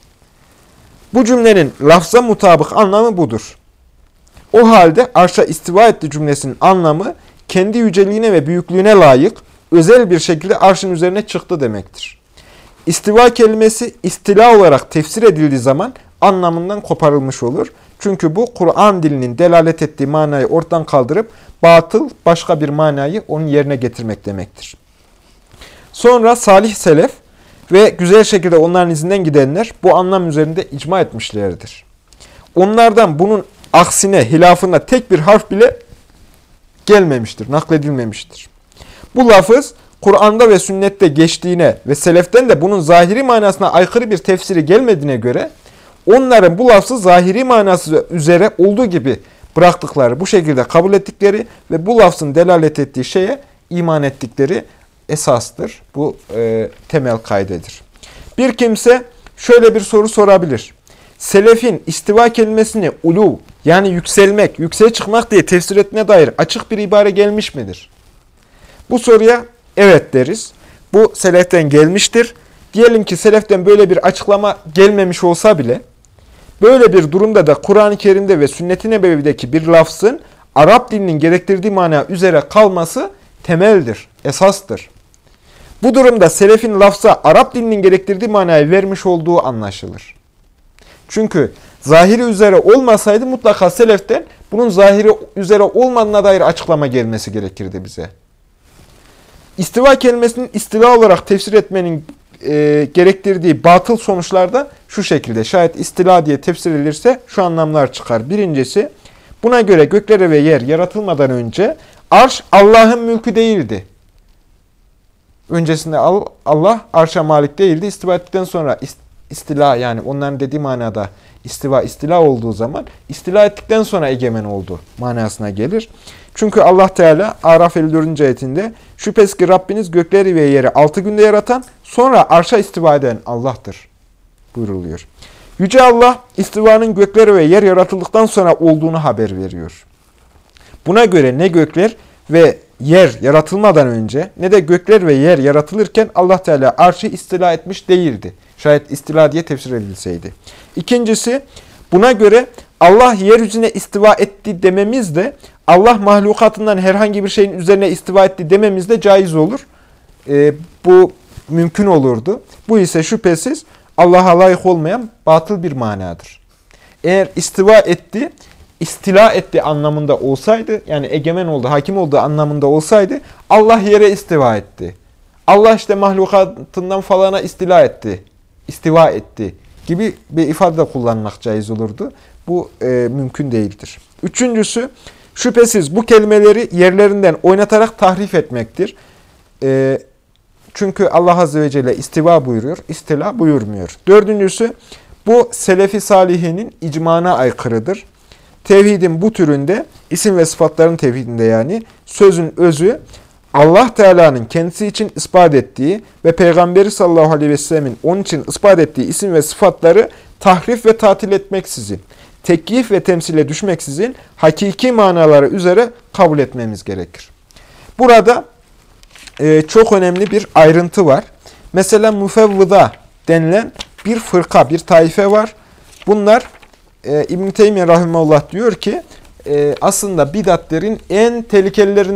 Bu cümlenin lafza mutabık anlamı budur. O halde arşa istiva etti cümlesinin anlamı kendi yüceliğine ve büyüklüğüne layık özel bir şekilde arşın üzerine çıktı demektir. İstiva kelimesi istila olarak tefsir edildiği zaman anlamından koparılmış olur. Çünkü bu Kur'an dilinin delalet ettiği manayı ortadan kaldırıp batıl başka bir manayı onun yerine getirmek demektir. Sonra salih selef ve güzel şekilde onların izinden gidenler bu anlam üzerinde icma etmişlerdir. Onlardan bunun aksine, hilafına tek bir harf bile gelmemiştir, nakledilmemiştir. Bu lafız Kur'an'da ve sünnette geçtiğine ve seleften de bunun zahiri manasına aykırı bir tefsiri gelmediğine göre onların bu lafzı zahiri manası üzere olduğu gibi bıraktıkları, bu şekilde kabul ettikleri ve bu lafzın delalet ettiği şeye iman ettikleri esastır. Bu e, temel kaydedir. Bir kimse şöyle bir soru sorabilir. Selefin istiva kelimesini ulu, yani yükselmek, yükseğe çıkmak diye tefsir ettiğine dair açık bir ibare gelmiş midir? Bu soruya evet deriz. Bu seleften gelmiştir. Diyelim ki seleften böyle bir açıklama gelmemiş olsa bile, böyle bir durumda da Kur'an-ı Kerim'de ve Sünnet-i Nebevi'deki bir lafzın Arap dilinin gerektirdiği mana üzere kalması temeldir, esastır. Bu durumda selefin lafza Arap dilinin gerektirdiği manayı vermiş olduğu anlaşılır. Çünkü zahiri üzere olmasaydı mutlaka seleften bunun zahiri üzere olmadığına dair açıklama gelmesi gerekirdi bize. İstiva kelimesinin istila olarak tefsir etmenin e, gerektirdiği batıl sonuçlar da şu şekilde. Şayet istila diye tefsir edilirse şu anlamlar çıkar. Birincisi, buna göre göklere ve yer yaratılmadan önce arş Allah'ın mülkü değildi. Öncesinde Allah arşa malik değildi. İstiva ettikten sonra istila, yani onların dediği manada istiva, istila olduğu zaman istila ettikten sonra egemen oldu manasına gelir. Çünkü Allah Teala Araf elli dördüncü ayetinde şüphesiz ki Rabbiniz gökleri ve yeri altı günde yaratan, sonra arşa istiva eden Allah'tır buyruluyor. Yüce Allah istivanın gökleri ve yer yaratıldıktan sonra olduğunu haber veriyor. Buna göre ne gökler ve yer yaratılmadan önce ne de gökler ve yer yaratılırken Allah Teala arşı istila etmiş değildi. Şayet istila diye tefsir edilseydi. İkincisi, buna göre Allah yeryüzüne istiva etti dememiz de Allah mahlukatından herhangi bir şeyin üzerine istiva etti dememiz de caiz olur. E, bu mümkün olurdu. Bu ise şüphesiz Allah'a layık olmayan batıl bir manadır. Eğer istiva etti, istila etti anlamında olsaydı, yani egemen oldu, hakim olduğu anlamında olsaydı, Allah yere istiva etti. Allah işte mahlukatından falana istila etti, istiva etti gibi bir ifade kullanmak caiz olurdu. Bu e, mümkün değildir. Üçüncüsü, şüphesiz bu kelimeleri yerlerinden oynatarak tahrif etmektir. E, çünkü Allah Azze ve Celle istiva buyuruyor, istila buyurmuyor. Dördüncüsü, bu selefi salihinin icmana aykırıdır. Tevhidin bu türünde, isim ve sıfatların tevhidinde yani, sözün özü, Allah Teala'nın kendisi için ispat ettiği ve Peygamberi sallallahu aleyhi ve sellemin onun için ispat ettiği isim ve sıfatları tahrif ve tatil etmeksizin, tekyif ve temsile düşmeksizin hakiki manaları üzere kabul etmemiz gerekir. Burada e, çok önemli bir ayrıntı var. Mesela müfevvıda denilen bir fırka, bir taife var. Bunlar e, İbn-i Teymiye rahimehullah diyor ki e, aslında bid'atlerin en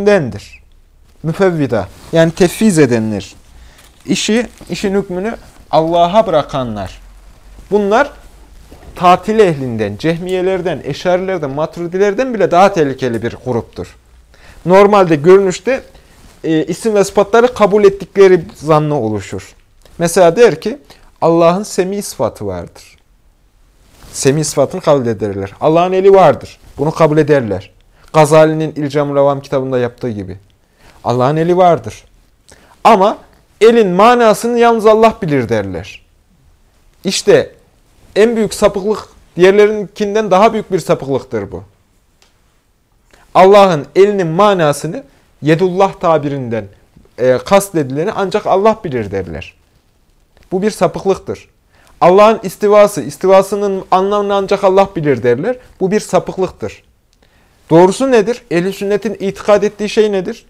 tehlikelilerindendir. Müfevvida, yani tefviz edenler. İşi, işin hükmünü Allah'a bırakanlar. Bunlar tatil ehlinden, cehmiyelerden, eşarilerden, maturidilerden bile daha tehlikeli bir gruptur. Normalde görünüşte e, isim ve sıfatları kabul ettikleri zannı oluşur. Mesela der ki Allah'ın semi sıfatı vardır. Semi sıfatını kabul ederler. Allah'ın eli vardır. Bunu kabul ederler. Gazali'nin İlcam-ı Revam kitabında yaptığı gibi. Allah'ın eli vardır. Ama elin manasını yalnız Allah bilir derler. İşte en büyük sapıklık diğerlerinkinden daha büyük bir sapıklıktır bu. Allah'ın elinin manasını yedullah tabirinden e, kastedileni ancak Allah bilir derler. Bu bir sapıklıktır. Allah'ın istivası, istivasının anlamını ancak Allah bilir derler. Bu bir sapıklıktır. Doğrusu nedir? Ehl-i sünnetin itikad ettiği şey nedir?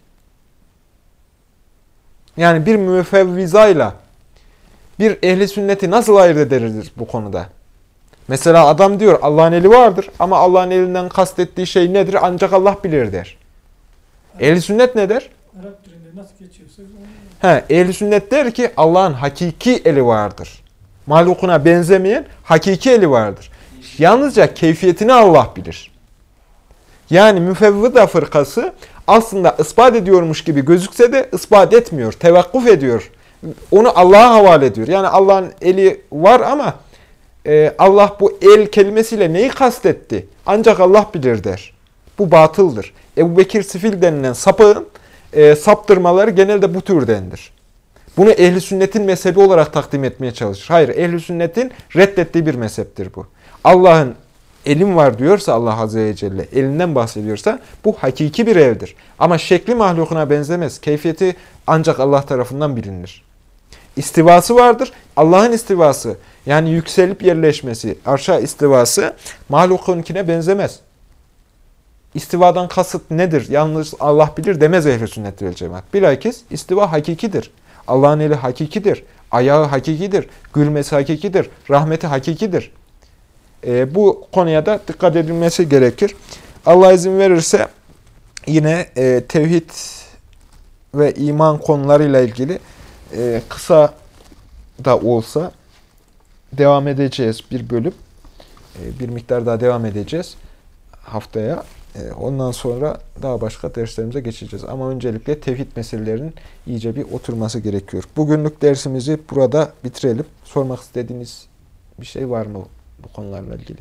Yani bir müfevvizayla bir ehli sünneti nasıl ayırt ederiz bu konuda? Mesela adam diyor Allah'ın eli vardır ama Allah'ın elinden kastettiği şey nedir? Ancak Allah bilir der. Ehli sünnet ne der? Arap dilinde nasıl geçiyorsa He, ehli sünnet der ki Allah'ın hakiki eli vardır. Mahlukuna benzemeyen hakiki eli vardır. Yalnızca keyfiyetini Allah bilir. Yani müfevvida fırkası aslında ispat ediyormuş gibi gözükse de ispat etmiyor, tevakkuf ediyor. Onu Allah'a havale ediyor. Yani Allah'ın eli var ama e, Allah bu el kelimesiyle neyi kastetti? Ancak Allah bilir der. Bu batıldır. Ebu Bekir Sifil denilen sapığın e, saptırmaları genelde bu türdendir. Bunu ehli sünnetin mezhebi olarak takdim etmeye çalışır. Hayır, ehli sünnetin reddettiği bir mezheptir bu. Allah'ın elim var diyorsa Allah Azze ve Celle, elinden bahsediyorsa bu hakiki bir evdir. Ama şekli mahlukuna benzemez. Keyfiyeti ancak Allah tarafından bilinir. İstivası vardır. Allah'ın istivası, yani yükselip yerleşmesi, arşa istivası mahlukunkine benzemez. İstivadan kasıt nedir? Yalnız Allah bilir demez ehl-i sünnet vel cemaat. Bilakis istiva hakikidir. Allah'ın eli hakikidir. Ayağı hakikidir. Gülmesi hakikidir. Rahmeti hakikidir. E, bu konuya da dikkat edilmesi gerekir. Allah izin verirse yine e, tevhid ve iman konularıyla ilgili e, kısa da olsa devam edeceğiz bir bölüm. E, bir miktar daha devam edeceğiz haftaya. E, ondan sonra daha başka derslerimize geçeceğiz. Ama öncelikle tevhid meselelerinin iyice bir oturması gerekiyor. Bugünlük dersimizi burada bitirelim. Sormak istediğiniz bir şey var mı bu konularla ilgili?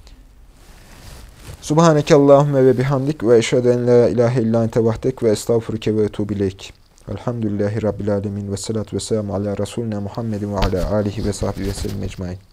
Subhaneke Allahümme ve bihamdik ve eşhedü en la ilahe illa ente vahdek ve estağfurüke ve etûbü ileyk. Elhamdülillahi Rabbil alemin ve salatu ve selamu ala Resulüne Muhammedin ve ala alihi ve sahbihi ve sellem ecmain.